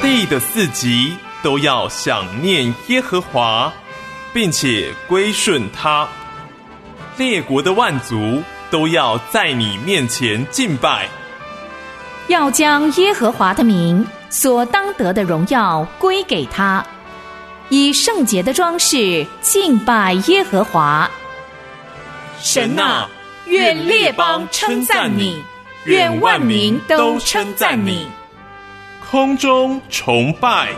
地的四极都要想念耶和华，并且归顺他。列国的万族都要在你面前敬拜， 要将耶和华的名所当得的荣耀归给他，以圣洁的装饰敬拜耶和华。神啊，愿列邦称赞你，愿万民都称赞你。 空中崇拜。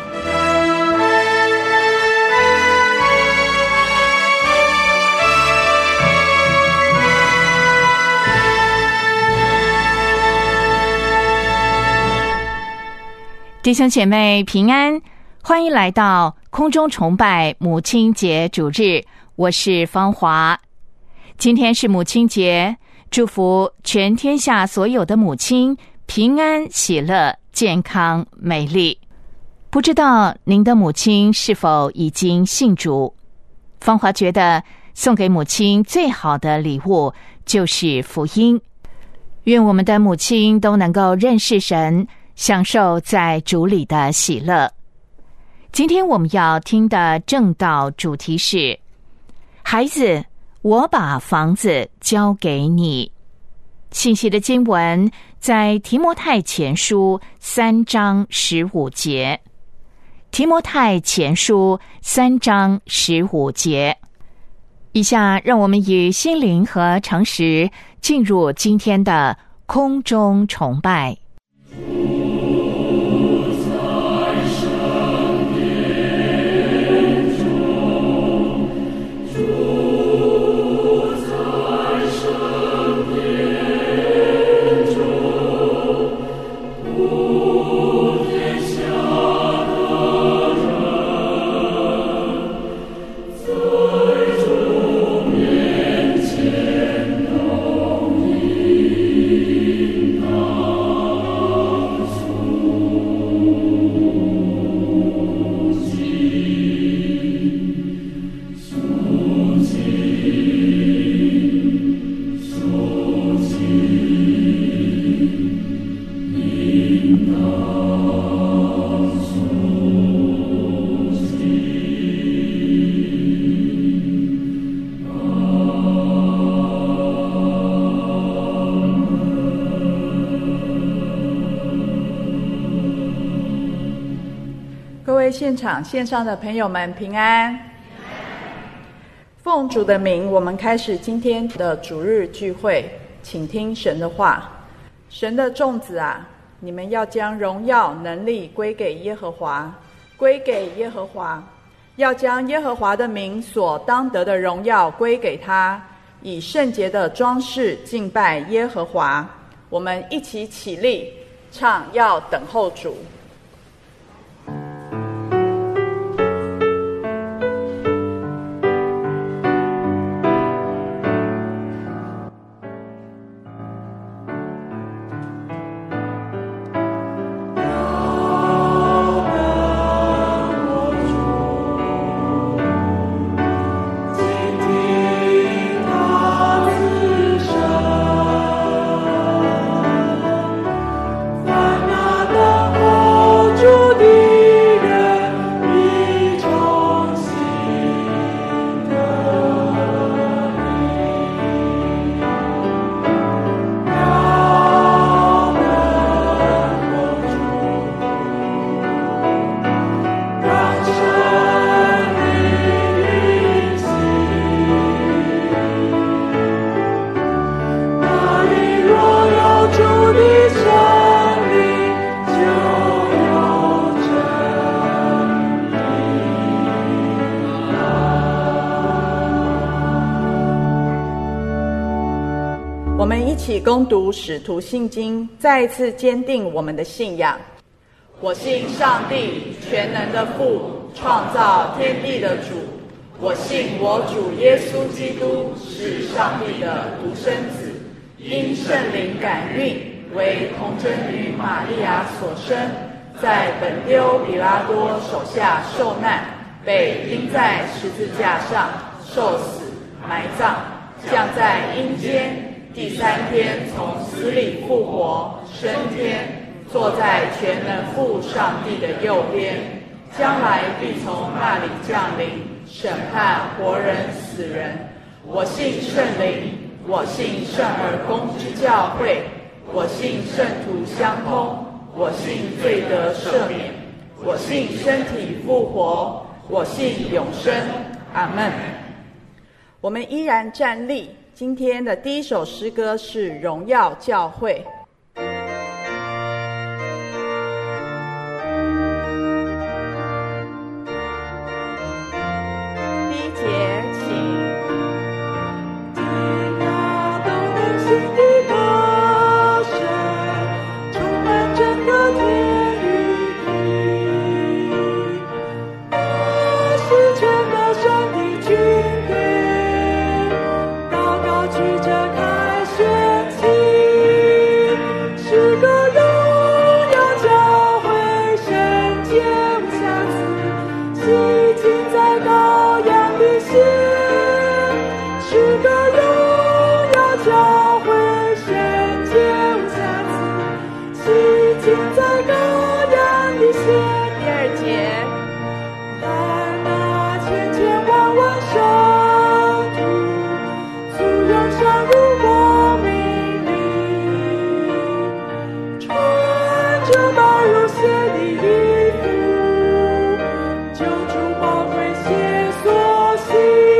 弟兄姐妹平安，欢迎来到空中崇拜母亲节主日，我是芳华。今天是母亲节，祝福全天下所有的母亲平安喜乐健康美丽。不知道您的母亲是否已经信主？芳华觉得送给母亲最好的礼物就是福音。愿我们的母亲都能够认识神，享受在主里的喜乐。今天我们要听的正道主题是：孩子，我把房子交给你。信息的经文在提摩太前书3章15节。提摩太前书3章15节。以下让我们以心灵和诚实进入今天的空中崇拜。 现场线上的朋友们平安，奉主的名，我们开始今天的主日聚会，请听神的话。神的众子啊，你们要将荣耀能力归给耶和华，归给耶和华，要将耶和华的名所当得的荣耀归给他，以圣洁的装饰敬拜耶和华。我们一起起立唱要等候主。我们一起攻读使徒信经，再一次坚定我们的信仰。我信上帝全能的父，创造天地的主。我信我主耶稣基督是上帝的独生子，因圣灵感孕，为童贞女玛利亚所生，在本丢彼拉多手下受难，被钉在十字架上受死，埋葬，降在阴间，第三天从死里复活，升天， 坐在全能父上帝的右边，将来必从那里降临，审判活人死人。我信圣灵，我信圣而公之教会，我信圣徒相通，我信罪得赦免，我信身体复活，我信永生。阿们。我们依然站立。今天的第一首诗歌是《荣耀教会》。第一节，请。 听那动人心的歌声，充满整个天与地。那是全能神的军队，祷告举着凯旋旗，是个荣耀教会，圣洁无瑕疵，洗净在羔羊的血。是个荣耀教会，圣洁无瑕疵，洗净在羔羊的血。 第二节， 来那千千万万圣徒，簇拥上入光明里，穿着宝如血的衣服，救主宝贵血所洗。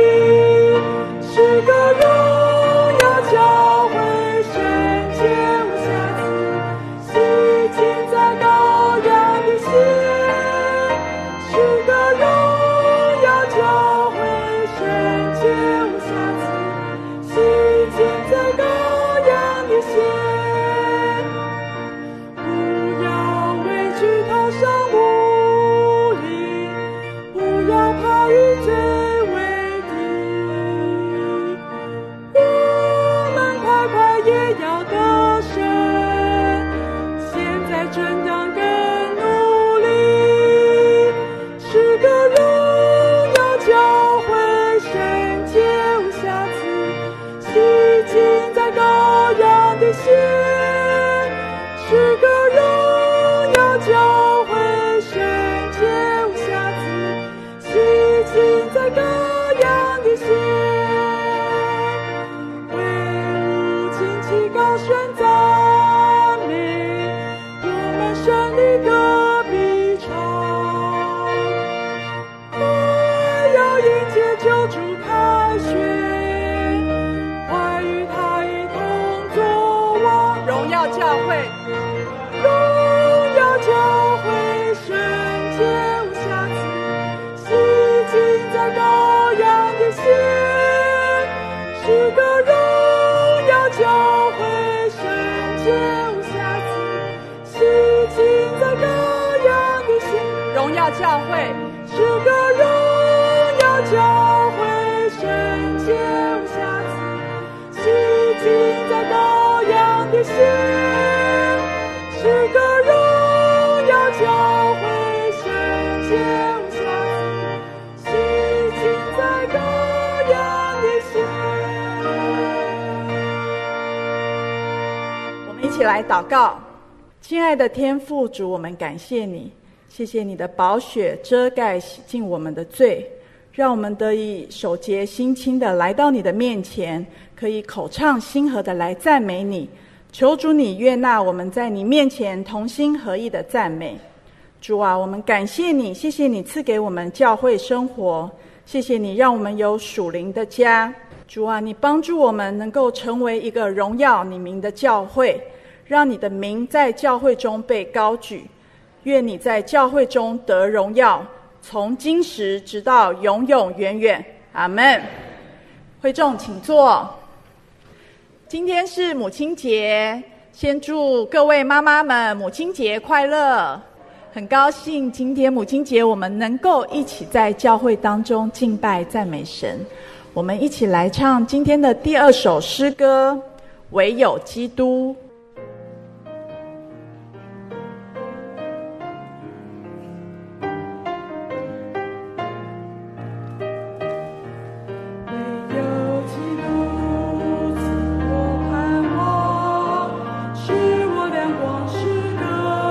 是个荣耀教会，圣洁无瑕疵，洗净在羔羊的血。是个荣耀教会，圣洁无瑕疵，洗净在羔羊的血。不要畏惧头上无力，不要怕与罪为敌。我们快快也要得胜，现在正当更努力。是个荣耀教会，圣洁无瑕疵，洗净在羔羊的血。是个荣耀教会，圣洁无瑕疵，洗净在羔羊的血。为无惊奇高声赞美，我们胜利歌必唱。快要迎接救主凯旋，快与他一同作王。 荣耀教会， 荣耀教会，圣洁无瑕疵，洗净在羔羊的血。是个荣耀教会，圣洁无瑕疵，洗净在羔羊的血。 荣耀教会， 是个荣耀教会，圣洁无瑕疵，洗净在羔羊的血。是个荣耀教会，圣洁无瑕疵，洗净在羔羊的血。 我们一起来祷告。亲爱的天父主，我们感谢你，谢谢你的宝血遮盖洗净我们的罪，让我们得以手洁心清的来到你的面前，可以口唱心和的来赞美你。求主你悦纳我们在你面前同心合意的赞美。主啊，我们感谢你，谢谢你赐给我们教会生活，谢谢你让我们有属灵的家。主啊，你帮助我们能够成为一个荣耀你名的教会，让你的名在教会中被高举。愿你在教会中得荣耀，从今时直到永永远远。阿们。会众请坐。今天是母亲节，先祝各位妈妈们母亲节快乐。很高兴今天母亲节我们能够一起在教会当中敬拜赞美神。我们一起来唱今天的第二首诗歌《唯有基督》。 是我亮光，是个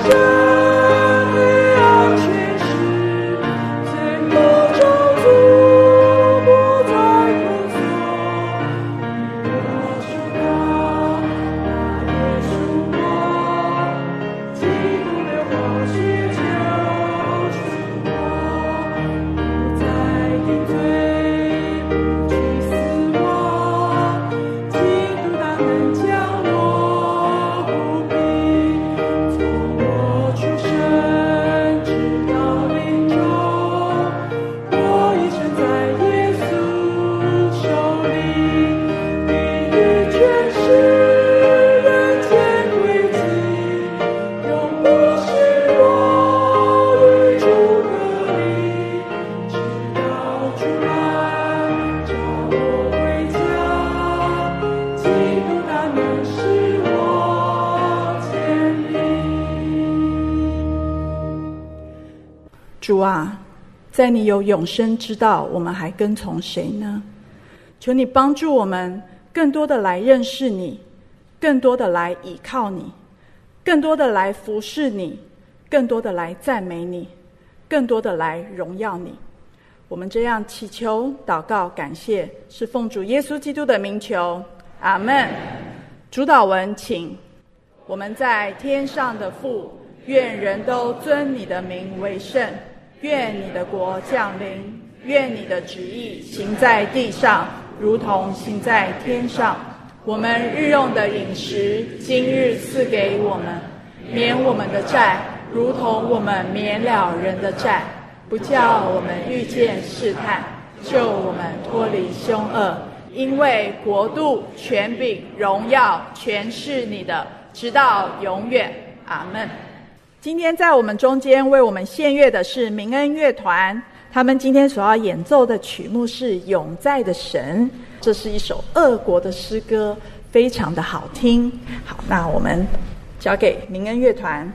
主啊，在你有永生之道，我们还跟从谁呢？求你帮助我们更多的来认识你，更多的来倚靠你，更多的来服侍你，更多的来赞美你，更多的来荣耀你。我们这样祈求祷告感谢，是奉主耶稣基督的名求，阿们。主祷文请。我们在天上的父，愿人都尊你的名为圣，愿你的国降临，愿你的旨意行在地上，如同行在天上。我们日用的饮食，今日赐给我们，免我们的债，如同我们免了人的债，不叫我们遇见试探，救我们脱离凶恶。因为国度、权柄、荣耀，全是你的，直到永远。阿们。今天在我们中间为我们献乐的是明恩乐团，他们今天所要演奏的曲目是《永在的神》，这是一首俄国的诗歌，非常的好听。好，那我们交给明恩乐团。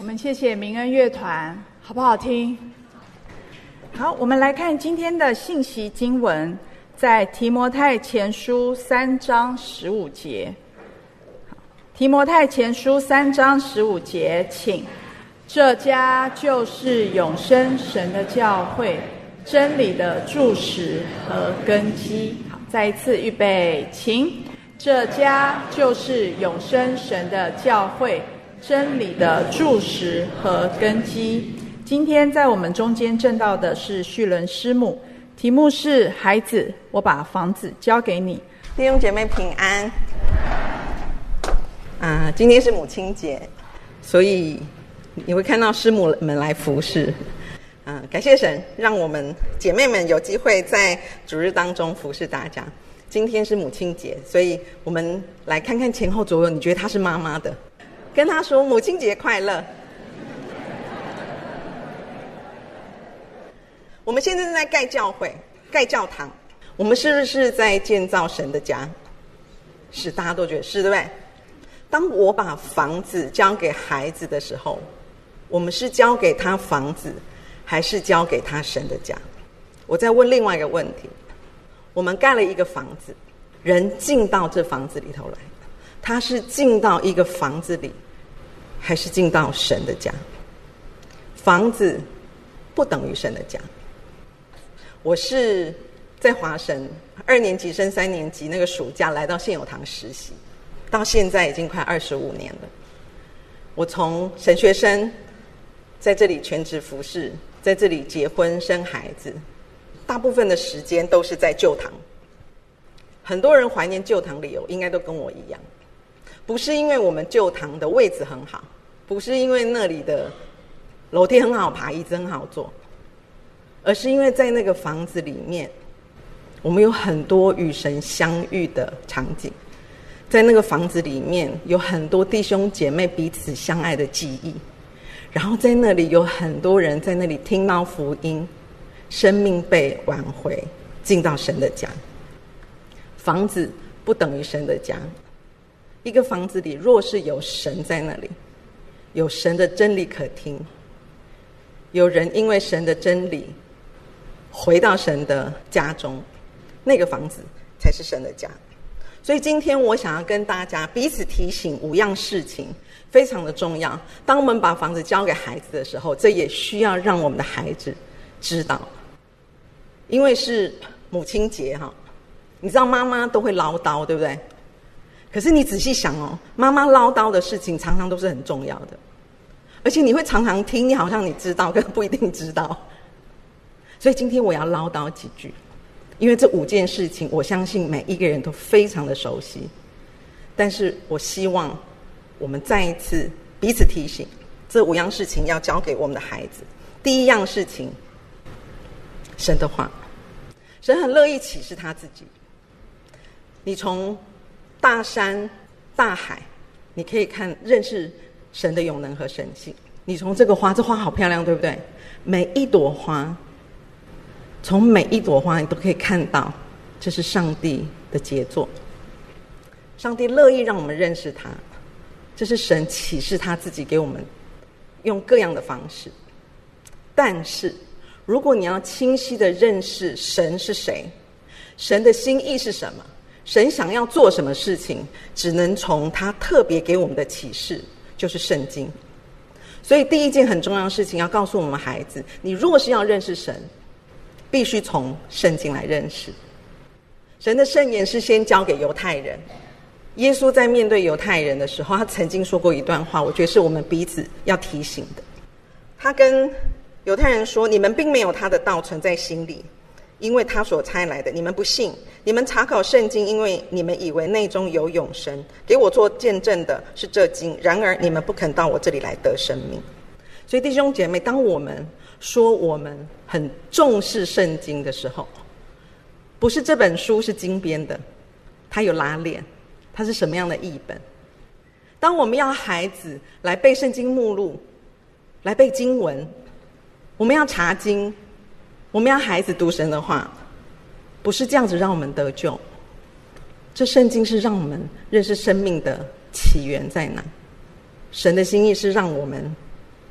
们谢谢明恩乐团，好不好听？好，我们来看今天的信息经文，在提摩太前书3章15节。提摩太前书3章15节，请。这家就是永生神的教会，真理的柱石和根基。好，再一次预备，请。这家就是永生神的教会，真理的柱石和根基。今天在我们中间证道的是绪伦师母，题目是孩子，我把房子交给你。 弟兄姐妹平安。今天是母亲节，所以你会看到师母们来服侍。感谢神，让我们姐妹们有机会在主日当中服侍大家。今天是母亲节，所以我们来看看前后左右，你觉得她是妈妈的，跟她说母亲节快乐。我们现在正在盖教会、盖教堂，我们是不是在建造神的家？是，大家都觉得是，对不对？当我把房子交给孩子的时候，我们是交给他房子，还是交给他神的家？我再问另外一个问题，我们盖了一个房子，人进到这房子里头来，他是进到一个房子里，还是进到神的家？房子不等于神的家。我是在华神2年级升3年级那个暑假来到现有堂实习，到现在已经快25年了。我从神学生在这里全职服侍，在这里结婚生孩子，大部分的时间都是在旧堂。很多人怀念旧堂理由应该都跟我一样，不是因为我们旧堂的位置很好，不是因为那里的楼梯很好爬，椅子很好坐，而是因为在那个房子里面，我们有很多与神相遇的场景，在那个房子里面有很多弟兄姐妹彼此相爱的记忆，然后在那里有很多人在那里听到福音，生命被挽回，进到神的家。房子不等于神的家，一个房子里若是有神在那里，有神的真理可听，有人因为神的真理回到神的家中，那个房子才是神的家。所以今天我想要跟大家彼此提醒5样事情，非常的重要。当我们把房子交给孩子的时候，这也需要让我们的孩子知道，因为是母亲节哈，你知道妈妈都会唠叨，对不对？可是你仔细想哦，妈妈唠叨的事情常常都是很重要的，而且你会常常听，你好像你知道，可不一定知道。所以今天我要唠叨几句，因为这5件事情我相信每一个人都非常的熟悉，但是我希望我们再一次彼此提醒，这5样事情要交给我们的孩子。第一样事情，神的话。神很乐意启示他自己，你从大山大海，你可以认识神的永能和神性。你从这花好漂亮，对不对？每一朵花，从每一朵花你都可以看到，这是上帝的杰作。上帝乐意让我们认识他，这是神启示他自己给我们，用各样的方式。但是如果你要清晰的认识神是谁，神的心意是什么，神想要做什么事情，只能从他特别给我们的启示，就是圣经。所以第一件很重要的事情要告诉我们孩子，你若是要认识神，必须从圣经来认识。神的圣言是先交给犹太人，耶稣在面对犹太人的时候，他曾经说过一段话，我觉得是我们彼此要提醒的。他跟犹太人说，你们并没有他的道存在心里，因为他所差来的，你们不信。你们查考圣经，因为你们以为内中有永生，给我做见证的是这经，然而你们不肯到我这里来得生命。所以弟兄姐妹，当我们说我们很重视圣经的时候，不是这本书是经编的，它有拉链，它是什么样的译本。当我们要孩子来背圣经目录，来背经文，我们要查经，我们要孩子读神的话，不是这样子让我们得救。这圣经是让我们认识生命的起源在哪，神的心意是让我们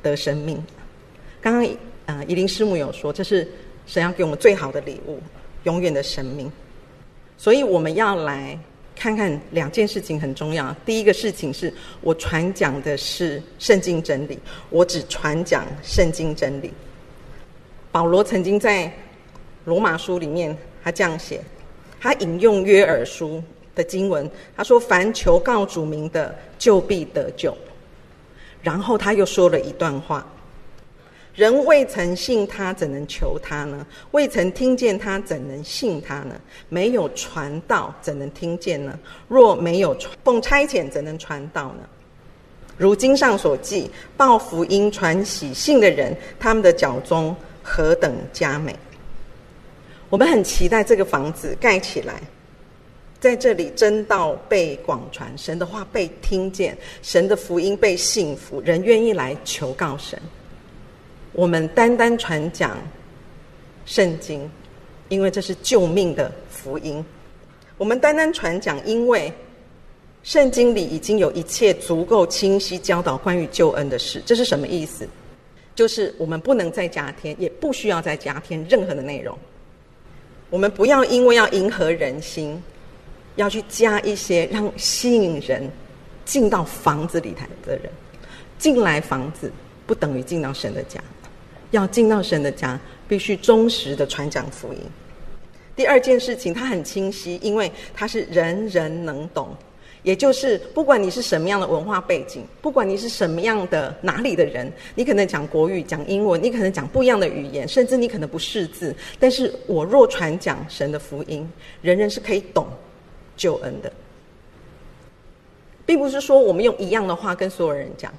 得生命。刚刚宜林师母有说，这是神要给我们最好的礼物，永远的生命。所以我们要来看看两件事情很重要。第一个事情是我传讲的是圣经真理，我只传讲圣经真理。保罗曾经在罗马书里面他这样写，他引用约珥书的经文，他说凡求告主名的就必得救。然后他又说了一段话，人未曾信他怎能求他呢？未曾听见他怎能信他呢？没有传道怎能听见呢？若没有奉差遣怎能传道呢？如经上所记，报福音传喜信的人，他们的脚中何等佳美。我们很期待这个房子盖起来，在这里真道被广传，神的话被听见，神的福音被信服，人愿意来求告神。我们单单传讲圣经，因为这是救命的福音。我们单单传讲，因为圣经里已经有一切足够清晰教导关于救恩的事。这是什么意思？就是我们不能再加添，也不需要再加添任何的内容。我们不要因为要迎合人心，要去加一些让吸引人进到房子里来的人。进来房子不等于进到神的家，要进到神的家必须忠实的传讲福音。第二件事情它很清晰，因为它是人人能懂，也就是不管你是什么样的文化背景，不管你是什么样的哪里的人，你可能讲国语讲英文，你可能讲不一样的语言，甚至你可能不识字，但是我若传讲神的福音，人人是可以懂救恩的。并不是说我们用一样的话跟所有人讲，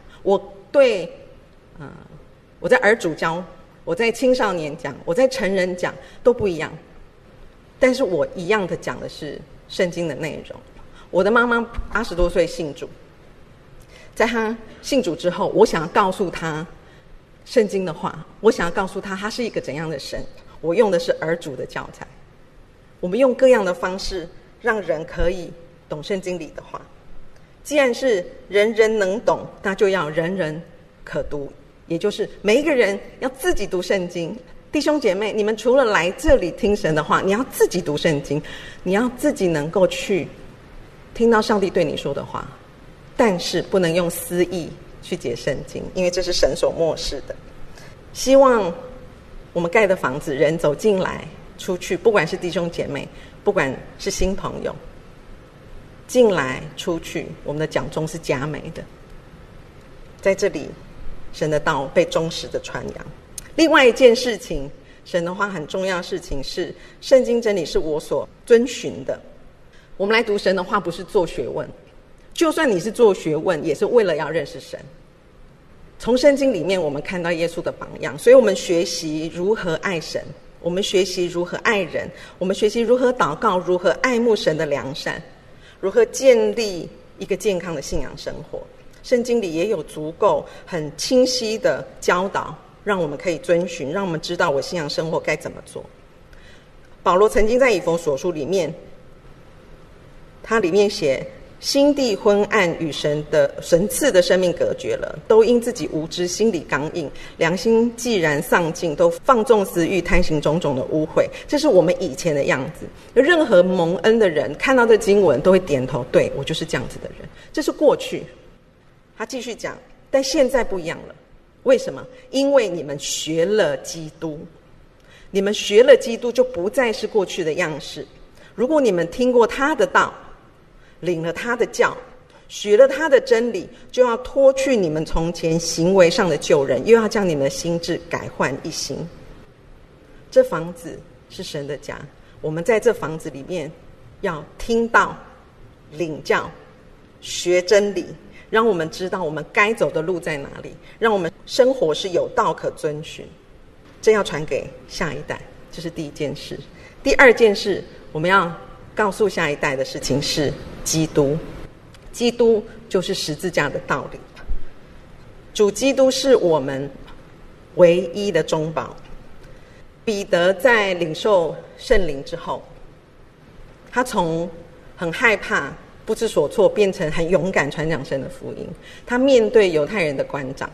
我在儿主教，我在青少年讲，我在成人讲都不一样，但是我一样的讲的是圣经的内容。我的妈妈80多岁信主，在她信主之后，我想要告诉她圣经的话，我想要告诉她他是一个怎样的神，我用的是儿主的教材。我们用各样的方式让人可以懂圣经里的话。既然是人人能懂，那就要人人可读，也就是每一个人要自己读圣经。弟兄姐妹，你们除了来这里听神的话，你要自己读圣经，你要自己能够去听到上帝对你说的话，但是不能用私意去解圣经，因为这是神所漠视的。希望我们盖的房子，人走进来出去，不管是弟兄姐妹，不管是新朋友，进来出去，我们的讲中是佳美的。在这里神的道被忠实的传扬。另外一件事情，神的话很重要的事情是，圣经真理是我所遵循的。我们来读神的话不是做学问，就算你是做学问，也是为了要认识神。从圣经里面我们看到耶稣的榜样，所以我们学习如何爱神，我们学习如何爱人，我们学习如何祷告，如何爱慕神的良善，如何建立一个健康的信仰生活。圣经里也有足够很清晰的教导，让我们可以遵循，让我们知道我信仰生活该怎么做。保罗曾经在以弗所书里面，他里面写，心地昏暗，与神赐的生命隔绝了，都因自己无知，心里刚硬，良心既然丧尽，都放纵私欲，贪行种种的污秽。这是我们以前的样子。任何蒙恩的人看到这经文都会点头，对，我就是这样子的人。这是过去。他继续讲，但现在不一样了。为什么？因为你们学了基督，你们学了基督就不再是过去的样式。如果你们听过他的道，领了他的教，学了他的真理，就要脱去你们从前行为上的旧人，又要将你们的心志改换一新。这房子是神的家，我们在这房子里面要听道、领教、学真理，让我们知道我们该走的路在哪里，让我们生活是有道可遵循。这要传给下一代，这是第一件事。第二件事，我们要告诉下一代的事情是基督。基督就是十字架的道理。主基督是我们唯一的中保。彼得在领受圣灵之后，他从很害怕不知所措变成很勇敢传讲神的福音。他面对犹太人的官长，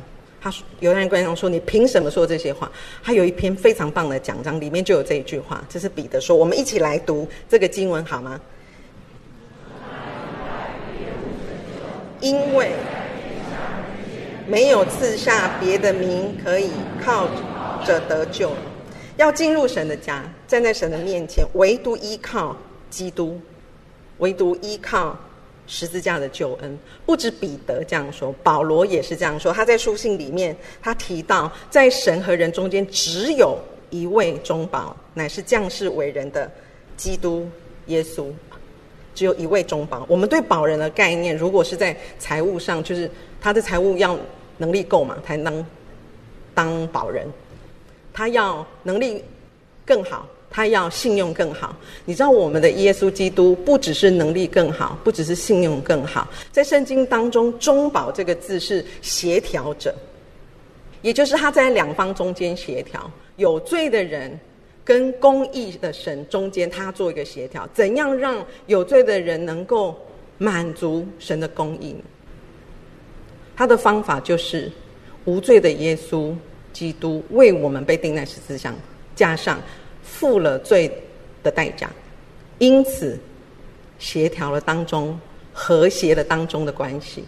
犹太人官长说：“你凭什么说这些话？”他有一篇非常棒的讲章，里面就有这一句话，这是彼得说。我们一起来读这个经文好吗？因为没有赐下别的名可以靠着得救，要进入神的家，站在神的面前，唯独依靠基督，唯独依靠十字架的救恩。不止彼得这样说，保罗也是这样说。他在书信里面他提到，在神和人中间只有一位中保，乃是降世为人的基督耶稣，只有一位中保。我们对保人的概念，如果是在财务上，就是他的财务要能力够嘛，才能当保人。他要能力更好，他要信用更好。你知道我们的耶稣基督不只是能力更好，不只是信用更好，在圣经当中中保这个字是协调者，也就是他在两方中间协调，有罪的人跟公义的神中间他做一个协调。怎样让有罪的人能够满足神的公义呢？他的方法就是无罪的耶稣基督为我们被钉在十字架上，付了罪的代价，因此协调了当中，和谐了当中的关系。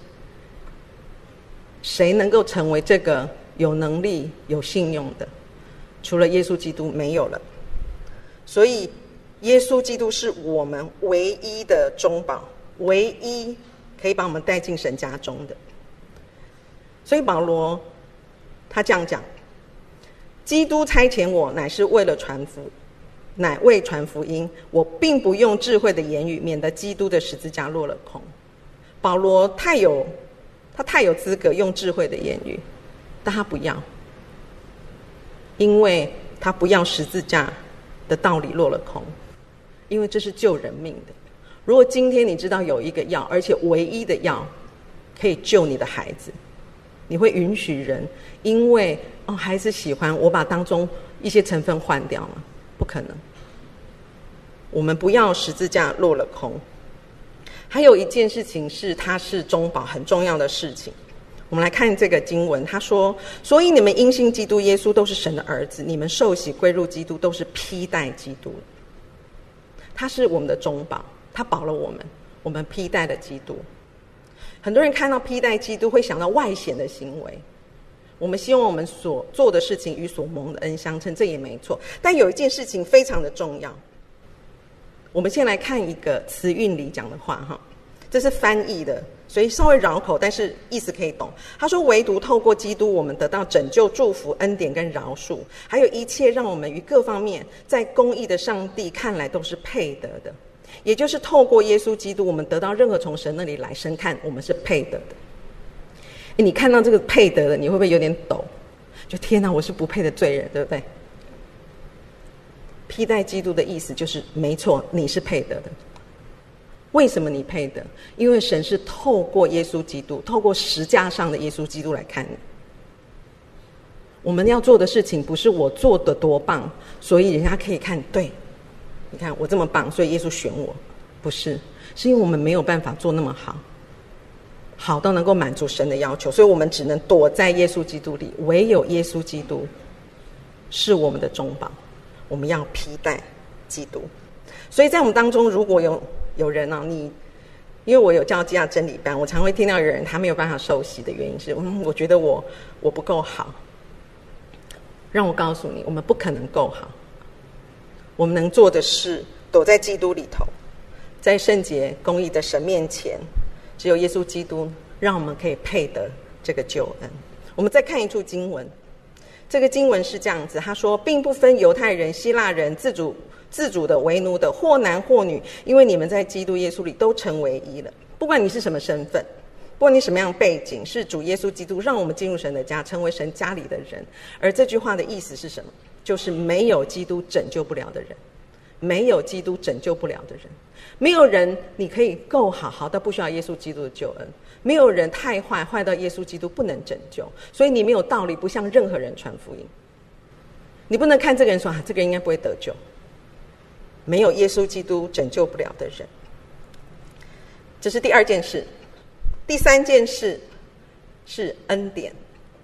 谁能够成为这个有能力有信用的？除了耶稣基督没有了。所以耶稣基督是我们唯一的中保，唯一可以把我们带进神家中的。所以保罗他这样讲：基督差遣我，乃是为了乃为传福音。我并不用智慧的言语，免得基督的十字架落了空。保罗他太有资格用智慧的言语，但他不要，因为他不要十字架的道理落了空，因为这是救人命的。如果今天你知道有一个药，而且唯一的药可以救你的孩子，你会允许人因为孩子喜欢，我把当中一些成分换掉吗？不可能。我们不要十字架落了空。还有一件事情是，它是中保很重要的事情。我们来看这个经文，他说：所以你们因信基督耶稣都是神的儿子，你们受洗归入基督，都是披戴基督。他是我们的中保，他保了我们，我们披戴了基督。很多人看到披戴基督会想到外显的行为，我们希望我们所做的事情与所蒙的恩相称，这也没错。但有一件事情非常的重要，我们先来看一个词韵里讲的话哈，这是翻译的，所以稍微绕口，但是意思可以懂。他说：唯独透过基督，我们得到拯救、祝福、恩典跟饶恕，还有一切让我们于各方面在公义的上帝看来都是配得的。也就是透过耶稣基督，我们得到任何从神那里来，神看我们是配得的。你看到这个配得的，你会不会有点抖？就天哪，我是不配的罪人，对不对？披戴基督的意思就是没错，你是配得的。为什么你配得？因为神是透过耶稣基督，透过十架上的耶稣基督来看你。我们要做的事情不是我做的多棒，所以人家可以看，对，你看我这么棒，所以耶稣选我。不是，是因为我们没有办法做那么好，好到能够满足神的要求，所以我们只能躲在耶稣基督里。唯有耶稣基督是我们的中保，我们要披戴基督。所以在我们当中，如果有人因为我有教基亚真理班，我常会听到有人他没有办法受洗的原因是，我觉得我不够好。让我告诉你，我们不可能够好。我们能做的是躲在基督里头，在圣洁公义的神面前，只有耶稣基督让我们可以配得这个救恩。我们再看一处经文，这个经文是这样子，他说：并不分犹太人、希腊人，自主的、为奴的，或男或女，因为你们在基督耶稣里都成为一了。不管你是什么身份，不管你什么样的背景，是主耶稣基督让我们进入神的家，成为神家里的人。而这句话的意思是什么？就是没有基督拯救不了的人，没有基督拯救不了的人。没有人你可以够好到不需要耶稣基督的救恩，没有人太坏到耶稣基督不能拯救。所以你没有道理不向任何人传福音。你不能看这个人说这个人应该不会得救。没有耶稣基督拯救不了的人。这是第二件事。第三件事是恩典。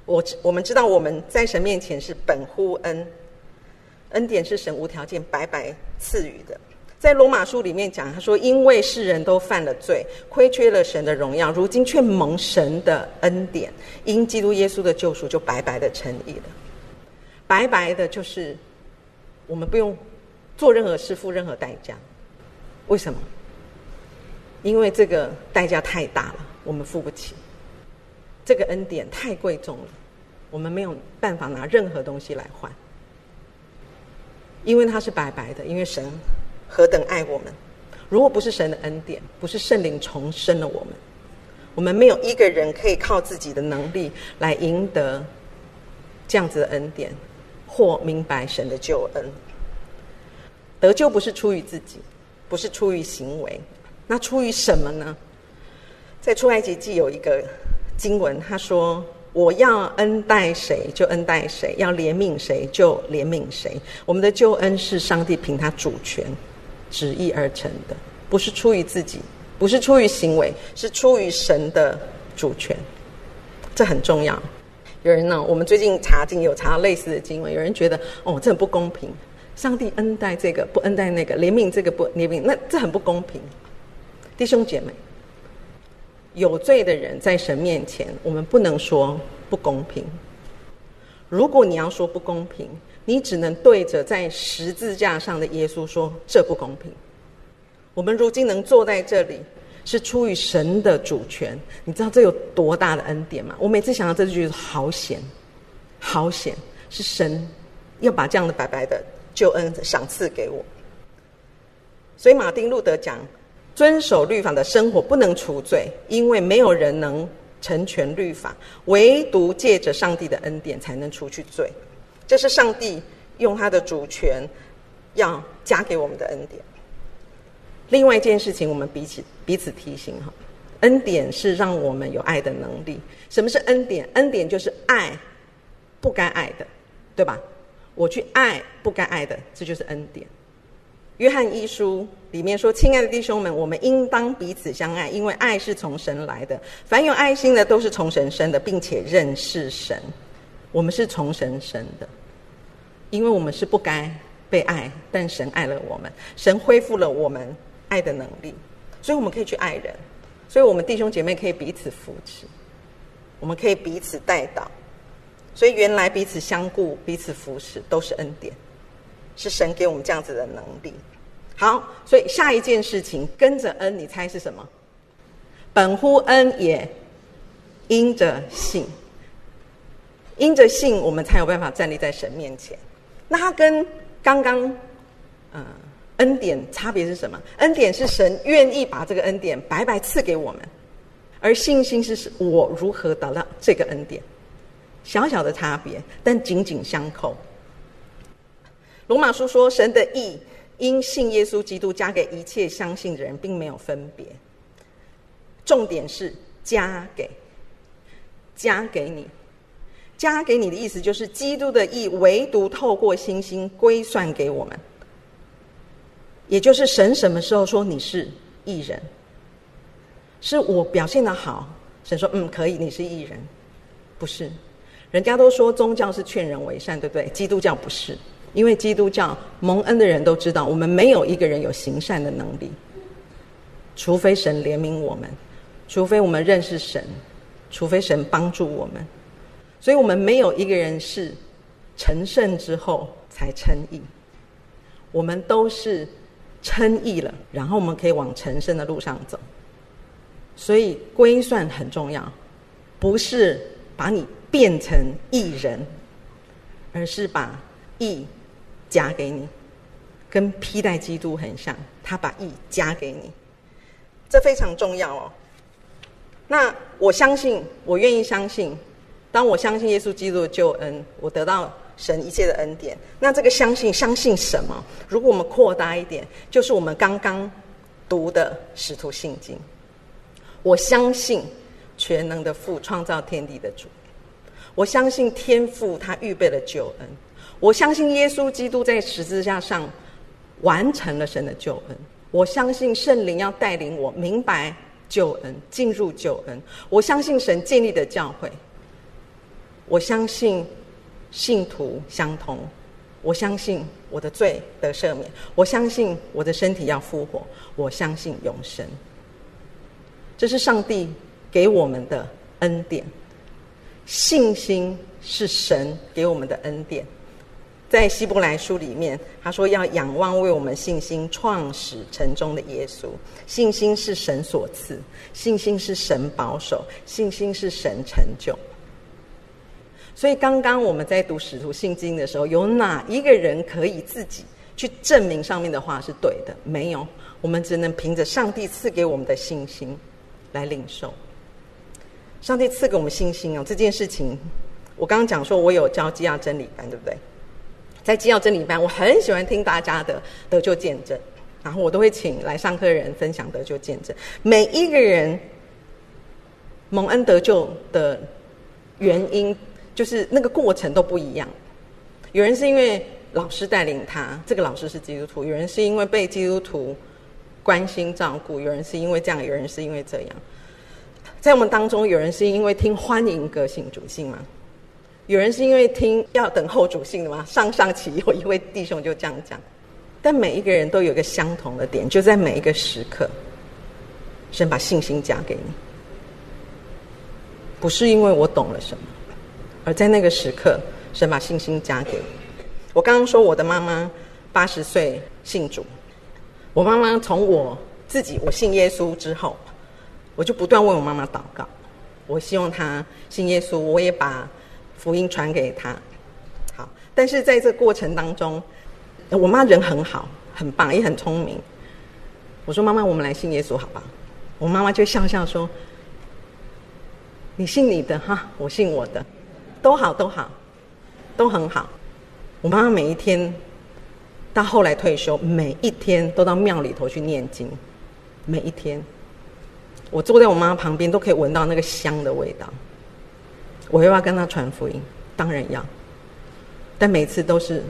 我们知道我们在神面前是本乎恩，恩典是神无条件白白赐予的。在罗马书里面讲，他说因为世人都犯了罪，亏缺了神的荣耀，如今却蒙神的恩典，因基督耶稣的救赎就白白的称义了。白白的就是我们不用做任何事，付任何代价。为什么？因为这个代价太大了，我们付不起。这个恩典太贵重了，我们没有办法拿任何东西来换。因为它是白白的，因为神何等爱我们。如果不是神的恩典，不是圣灵重生了我们没有一个人可以靠自己的能力来赢得这样子的恩典，或明白神的救恩。得救不是出于自己，不是出于行为，那出于什么呢？在出埃及记有一个经文，他说我要恩待谁就恩待谁，要怜悯谁就怜悯谁。我们的救恩是上帝凭他主权旨意而成的，不是出于自己，不是出于行为，是出于神的主权。这很重要。有人呢，我们最近查经有查到类似的经文，有人觉得这很不公平，上帝恩待这个不恩待那个，怜悯这个不怜悯，那这很不公平。弟兄姐妹，有罪的人在神面前，我们不能说不公平。如果你要说不公平，你只能对着在十字架上的耶稣说这不公平。我们如今能坐在这里，是出于神的主权。你知道这有多大的恩典吗？我每次想到这就觉得好险，好险，是神要把这样的白白的救恩赏赐给我。所以马丁路德讲，遵守律法的生活不能除罪，因为没有人能成全律法，唯独借着上帝的恩典才能除去罪。这是上帝用他的主权要加给我们的恩典。另外一件事情，我们彼此提醒哈，恩典是让我们有爱的能力。什么是恩典？恩典就是爱不该爱的，对吧？我去爱不该爱的，这就是恩典。约翰一书里面说，亲爱的弟兄们，我们应当彼此相爱，因为爱是从神来的，凡有爱心的都是从神生的，并且认识神。我们是从神生的，因为我们是不该被爱，但神爱了我们，神恢复了我们爱的能力，所以我们可以去爱人，所以我们弟兄姐妹可以彼此扶持，我们可以彼此代祷。所以原来彼此相顾、彼此扶持都是恩典，是神给我们这样子的能力。好，所以下一件事情跟着恩，你猜是什么？本乎恩也因着信，因着信我们才有办法站立在神面前。那它跟刚刚恩典差别是什么？恩典是神愿意把这个恩典白白赐给我们，而信心是我如何得到这个恩典。小小的差别，但紧紧相扣。罗马书说，神的义因信耶稣基督加给一切相信的人，并没有分别。重点是加给你。加给你的意思就是基督的义唯独透过信心归算给我们，也就是神什么时候说你是义人？是我表现得好，神说可以，你是义人。不是，人家都说宗教是劝人为善，对不对？基督教不是，因为基督教蒙恩的人都知道，我们没有一个人有行善的能力，除非神怜悯我们，除非我们认识神，除非神帮助我们。所以我们没有一个人是成圣之后才称义，我们都是称义了，然后我们可以往成圣的路上走。所以归算很重要，不是把你变成义人，而是把义加给你，跟披戴基督很像，他把义加给你，这非常重要哦。那我相信，我愿意相信，当我相信耶稣基督的救恩，我得到神一切的恩典。那这个相信什么？如果我们扩大一点，就是我们刚刚读的使徒信经。我相信全能的父创造天地的主，我相信天父他预备了救恩，我相信耶稣基督在十字架上完成了神的救恩，我相信圣灵要带领我明白救恩，进入救恩，我相信神建立的教会。 我相信信徒相同，我相信我的罪得赦免，我相信我的身体要复活，我相信永生。这是上帝给我们的恩典，信心是神给我们的恩典。在希伯来书里面，他说要仰望为我们信心创始成终的耶稣。信心是神所赐，信心是神保守，信心是神成就。所以刚刚我们在读使徒信经的时候，有哪一个人可以自己去证明上面的话是对的？没有，我们只能凭着上帝赐给我们的信心来领受。上帝赐给我们信心这件事情，我刚刚讲说我有教基要真理班，对不对？在基要真理班，我很喜欢听大家的得救见证，然后我都会请来上课的人分享得救见证。每一个人蒙恩得救的原因，就是那个过程都不一样。有人是因为老师带领他，这个老师是基督徒；有人是因为被基督徒关心照顾；有人是因为这样，有人是因为这样。在我们当中，有人是因为听欢迎歌信主信吗？有人是因为听要等候主信的吗？上期有一位弟兄就这样讲。但每一个人都有一个相同的点，就在每一个时刻，神把信心加给你，不是因为我懂了什么，而在那个时刻，神把信心加给你。我刚刚说我的妈妈80岁信主，我妈妈从我信耶稣之后，我就不断为我妈妈祷告，我希望她信耶稣，我也把福音传给她。好，但是在这个过程当中，我妈人很好，很棒，也很聪明。我说妈妈，我们来信耶稣好吧？我妈妈就笑笑说，你信你的哈，我信我的，都好都好，都很好。我妈妈每一天到后来退休，每一天都到庙里头去念经，每一天我坐在我妈妈旁边都可以闻到那个香的味道。我要不要跟她传福音？当然要，但每次都是。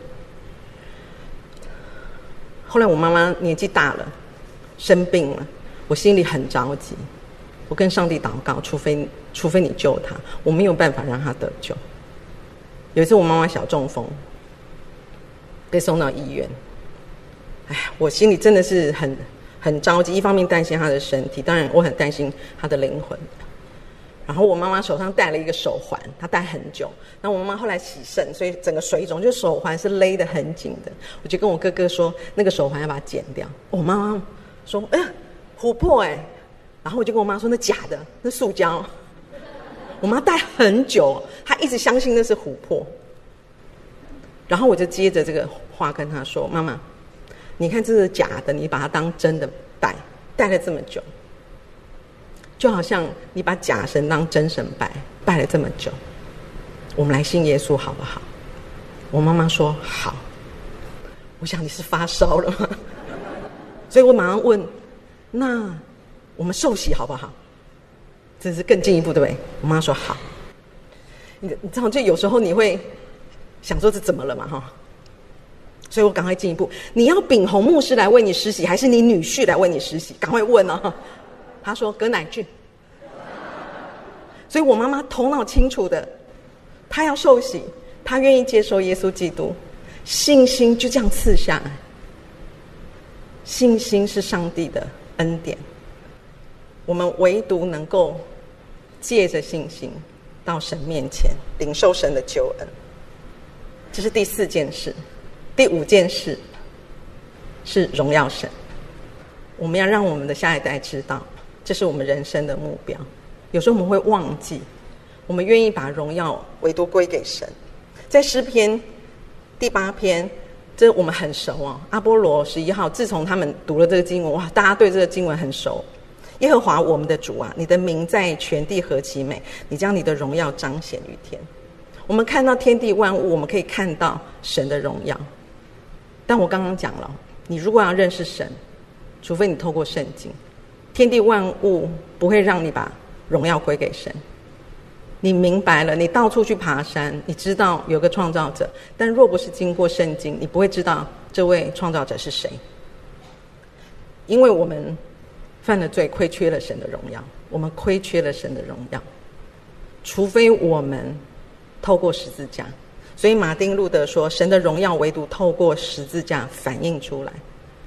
后来我妈妈年纪大了，生病了，我心里很着急，我跟上帝祷告，除非你救她，我没有办法让她得救。有一次我妈妈小中风，被送到医院，我心里真的是很着急，一方面担心她的身体，当然我很担心她的灵魂。然后我妈妈手上戴了一个手环，她戴很久。那我妈妈后来洗肾，所以整个水肿，就手环是勒得很紧的。我就跟我哥哥说，那个手环要把它剪掉。我妈妈说：“琥珀哎。”然后我就跟我妈说：“那假的，那塑胶。”我妈戴很久，她一直相信那是琥珀。然后我就接着这个话跟她说：“妈妈，你看这是假的，你把它当真的戴了这么久。”就好像你把假神当真神拜了这么久，我们来信耶稣好不好？我妈妈说好。我想你是发烧了吗？所以我马上问，那我们受洗好不好？这是更进一步，对不对？我妈说好。你知道，就有时候你会想说这怎么了嘛哈？所以我赶快进一步，你要秉弘牧师来为你施洗，还是你女婿来为你施洗？赶快问哦。他说葛乃俊。所以我妈妈头脑清楚的，她要受洗，她愿意接受耶稣基督，信心就这样赐下来。信心是上帝的恩典，我们唯独能够借着信心到神面前领受神的救恩。这是第4件事。第5件事是荣耀神。我们要让我们的下一代知道，这是我们人生的目标。有时候我们会忘记，我们愿意把荣耀唯独归给神。在诗篇第8篇，这我们很熟哦。阿波罗11号，自从他们读了这个经文，哇，大家对这个经文很熟。耶和华我们的主啊，你的名在全地何其美，你将你的荣耀彰显于天。我们看到天地万物，我们可以看到神的荣耀。但我刚刚讲了，你如果要认识神，除非你透过圣经，天地万物不会让你把荣耀归给神。你明白了，你到处去爬山，你知道有个创造者，但若不是经过圣经，你不会知道这位创造者是谁。因为我们犯了罪，亏缺了神的荣耀，我们亏缺了神的荣耀。除非我们透过十字架。所以马丁路德说，神的荣耀唯独透过十字架反映出来。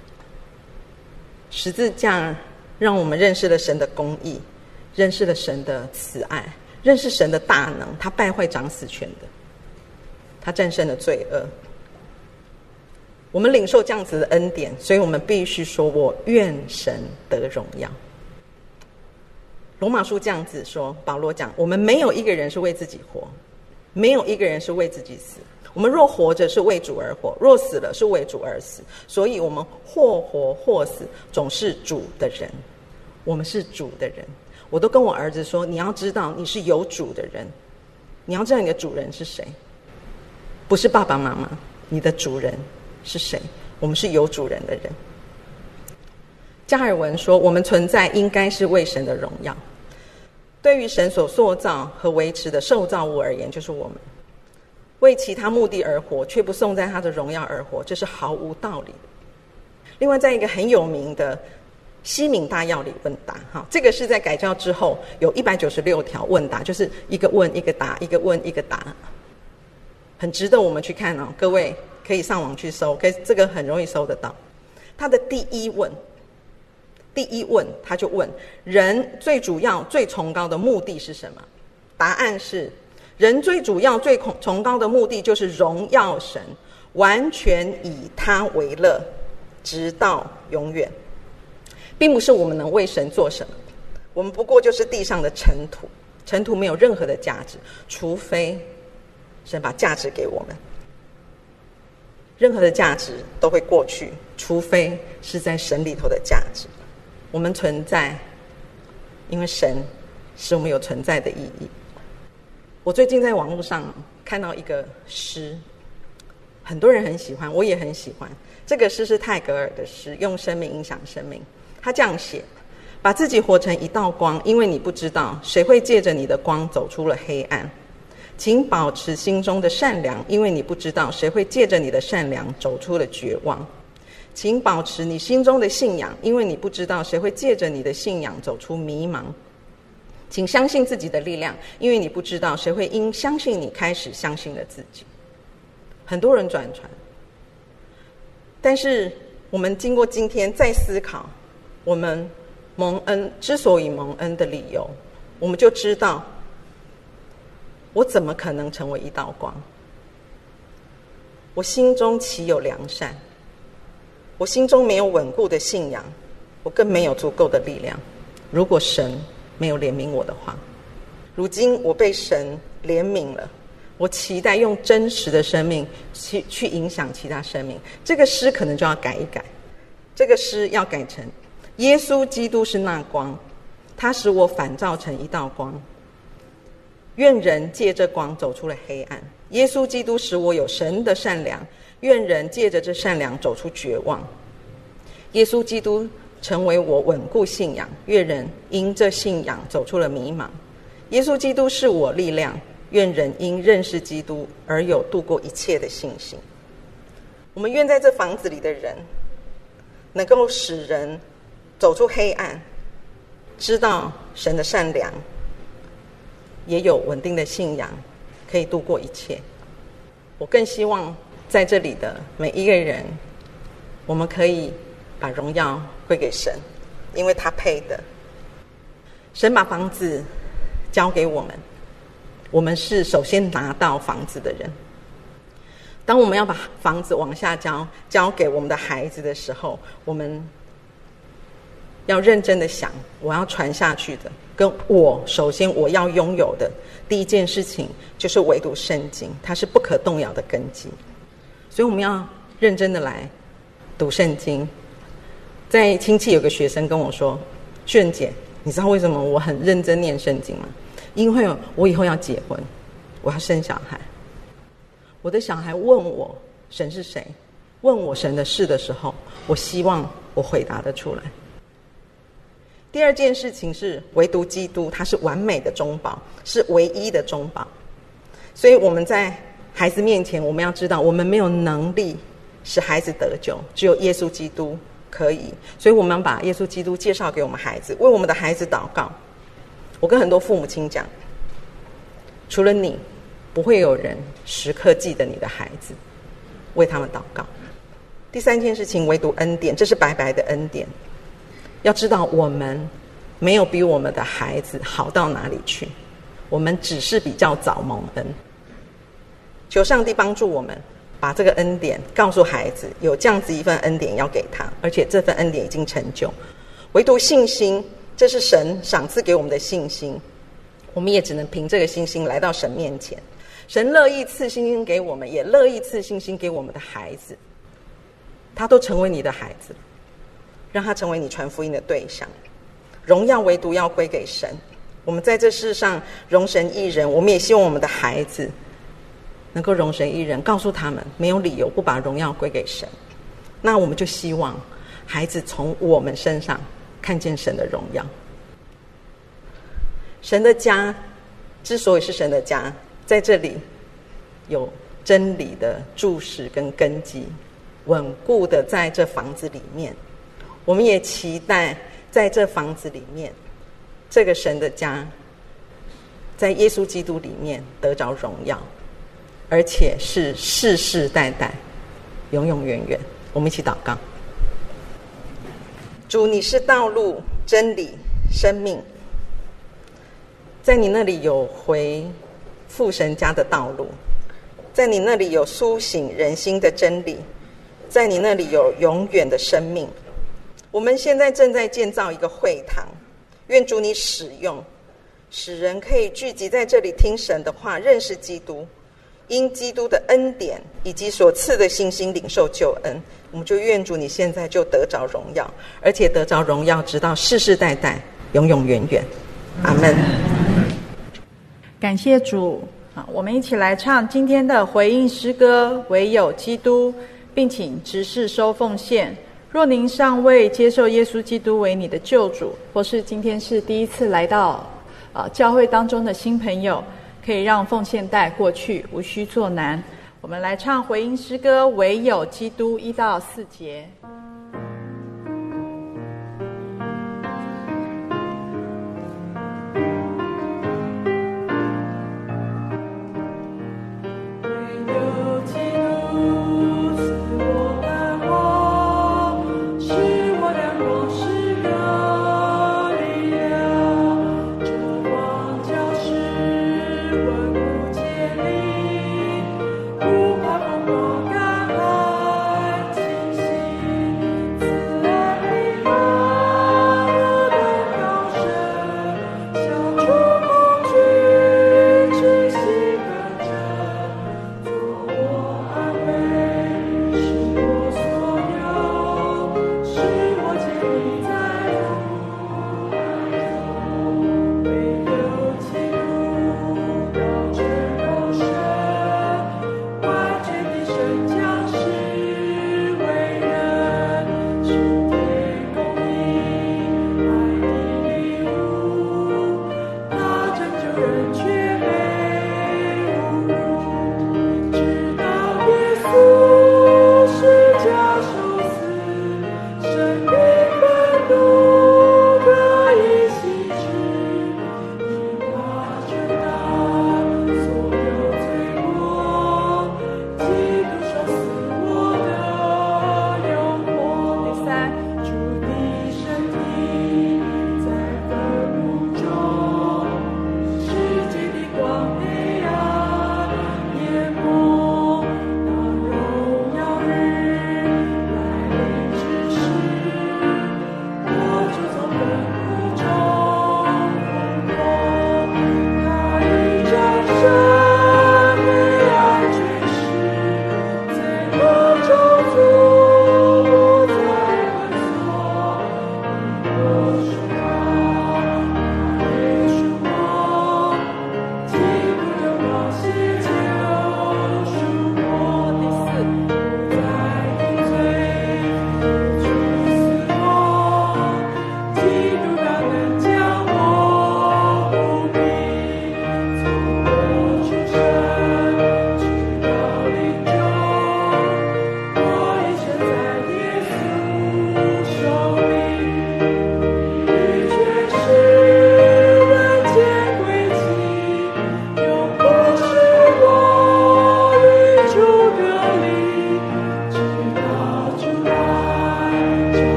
十字架让我们认识了神的公义，认识了神的慈爱，认识神的大能，他败坏掌死权的，他战胜了罪恶。我们领受这样子的恩典，所以我们必须说，我愿神得荣耀。罗马书这样子说，保罗讲，我们没有一个人是为自己活，没有一个人是为自己死。我们若活着是为主而活，若死了是为主而死。所以我们或活或死，总是主的人。我们是主的人。我都跟我儿子说，你要知道你是有主的人，你要知道你的主人是谁，不是爸爸妈妈，你的主人是谁？我们是有主人的人。加尔文说，我们存在应该是为神的荣耀。对于神所塑造和维持的受造物而言，就是我们为其他目的而活，却不颂在他的荣耀而活，这是毫无道理的。另外，在一个很有名的西敏大要理问答，这个是在改教之后有196条问答，就是一个问一个答，一个问一个答，很值得我们去看哦。各位可以上网去搜，这个很容易搜得到。他的第一问他就问，人最主要最崇高的目的是什么？答案是，人最主要最崇高的目的就是荣耀神，完全以他为乐，直到永远。并不是我们能为神做什么，我们不过就是地上的尘土，尘土没有任何的价值，除非神把价值给我们。任何的价值都会过去，除非是在神里头的价值。我们存在，因为神使我们有存在的意义。我最近在网络上看到一个诗，很多人很喜欢，我也很喜欢。这个诗是泰戈尔的诗，用生命影响生命。他这样写，把自己活成一道光，因为你不知道谁会借着你的光走出了黑暗。请保持心中的善良，因为你不知道谁会借着你的善良走出了绝望。请保持你心中的信仰，因为你不知道谁会借着你的信仰走出迷茫。请相信自己的力量，因为你不知道谁会因相信你开始相信了自己。很多人转传，但是我们经过今天再思考，我们蒙恩之所以蒙恩的理由，我们就知道，我怎么可能成为一道光？我心中岂有良善？我心中没有稳固的信仰，我更没有足够的力量。如果神没有怜悯我的话，如今我被神怜悯了，我期待用真实的生命去影响其他生命。这个诗可能就要改一改，这个诗要改成，耶稣基督是那光，他使我反照成一道光，愿人借这光走出了黑暗。耶稣基督使我有神的善良，愿人借着这善良走出绝望。耶稣基督成为我稳固信仰，愿人因这信仰走出了迷茫。耶稣基督是我力量，愿人因认识基督而有度过一切的信心。我们愿在这房子里的人能够使人走出黑暗，知道神的善良，也有稳定的信仰，可以度过一切。我更希望在这里的每一个人，我们可以把荣耀归给神，因为他配的。神把房子交给我们，我们是首先拿到房子的人。当我们要把房子往下交给我们的孩子的时候，我们要认真的想，我要传下去的，跟首先我要拥有的第一件事情就是唯独圣经，它是不可动摇的根基。所以我们要认真的来读圣经。在亲戚有个学生跟我说，炫姐，你知道为什么我很认真念圣经吗？因为我以后要结婚，我要生小孩。我的小孩问我神是谁，问我神的事的时候，我希望我回答得出来。第二件事情是唯独基督，他是完美的中保，是唯一的中保。所以我们在孩子面前，我们要知道我们没有能力使孩子得救，只有耶稣基督可以。所以我们把耶稣基督介绍给我们孩子，为我们的孩子祷告。我跟很多父母亲讲，除了你， 不会有人时刻记得你的孩子，为他们祷告。第三件事情，唯独恩典，这是白白的恩典。要知道，我们没有比我们的孩子好到哪里去，我们只是比较早蒙恩。求上帝帮助我们，把这个恩典告诉孩子，有这样子一份恩典要给他，而且这份恩典已经成就。唯独信心，这是神赏赐给我们的信心，我们也只能凭这个信心来到神面前。神乐意赐信心给我们，也乐意赐信心给我们的孩子，他都成为你的孩子，让他成为你传福音的对象。荣耀唯独要归给神。我们在这世上容神一人，我们也希望我们的孩子能够容神一人，告诉他们没有理由不把荣耀归给神。那我们就希望孩子从我们身上看见神的荣耀。神的家之所以是神的家，在这里有真理的注释跟根基，稳固的在这房子里面。我们也期待在这房子里面，这个神的家在耶稣基督里面得着荣耀，而且是世世代代永永远远。我们一起祷告。主，你是道路、真理、生命，在你那里有回父神家的道路，在你那里有苏醒人心的真理，在你那里有永远的生命。我们现在正在建造一个会堂，愿主你使用，使人可以聚集在这里听神的话，认识基督，因基督的恩典以及所赐的信心领受救恩。我们就愿主你现在就得着荣耀，而且得着荣耀直到世世代代永永远远。阿们。 感谢主。好，我们一起来唱今天的回应诗歌，唯有基督，并请执事收奉献。若您尚未接受耶稣基督为你的救主，或是今天是第一次来到教会当中的新朋友，可以让奉献带过去，无需作难。我们来唱回应诗歌，唯有基督1到4节。 不怕风波干旱，清晰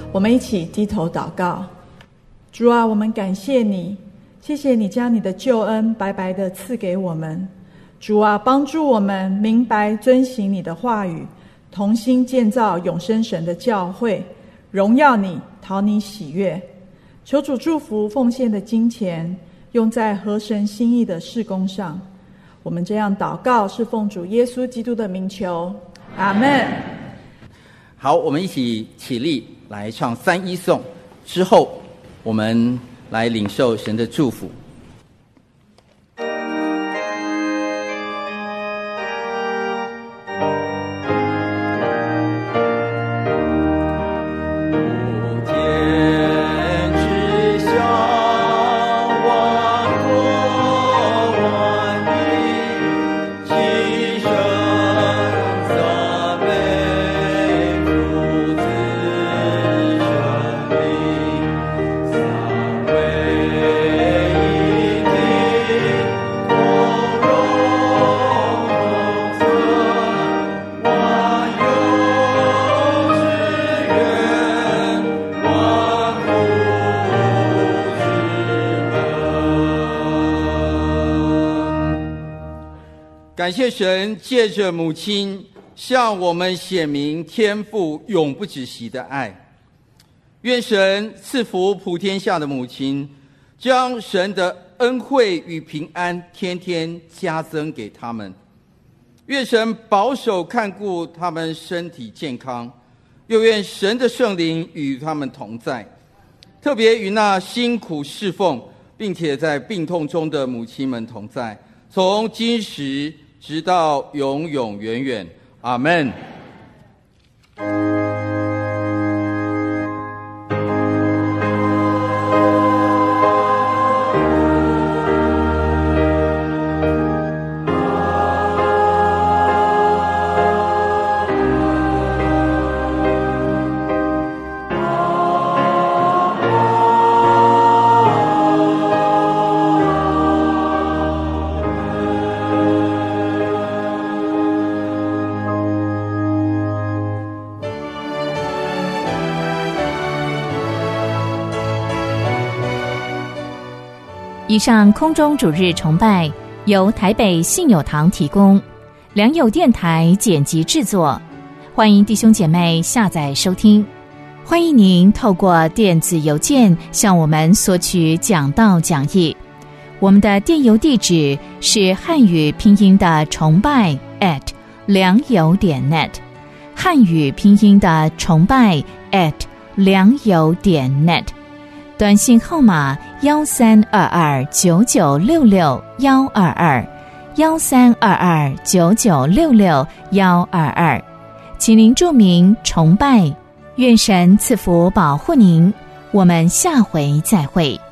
我们一起低头祷告。主啊，我们感谢你，谢谢你将你的救恩白白的赐给我们。主啊，帮助我们明白遵行你的话语，同心建造永生神的教会，荣耀你，讨你喜悦。求主祝福奉献的金钱用在合神心意的事工上。我们这样祷告是奉主耶稣基督的名求，阿们。 好，我们一起起立来唱3-1颂，之后我们来领受神的祝福。感谢神借着母亲向我们显明天父永不止息的爱。愿神赐福普天下的母亲，将神的恩惠与平安天天加增给他们。愿神保守看顾他们身体健康，又愿神的圣灵与他们同在，特别与那辛苦侍奉并且在病痛中的母亲们同在，从今时直到永永远远，阿们。 以上空中主日崇拜由台北信友堂提供，良友电台剪辑制作，欢迎弟兄姐妹下载收听。欢迎您透过电子邮件向我们索取讲道讲义，我们的电邮地址是汉语拼音的崇拜良友.net， 汉语拼音的崇拜良友.net，短信号码1322-9966-122，1322-9966-122，请您注明崇拜。愿神赐福保护您，我们下回再会。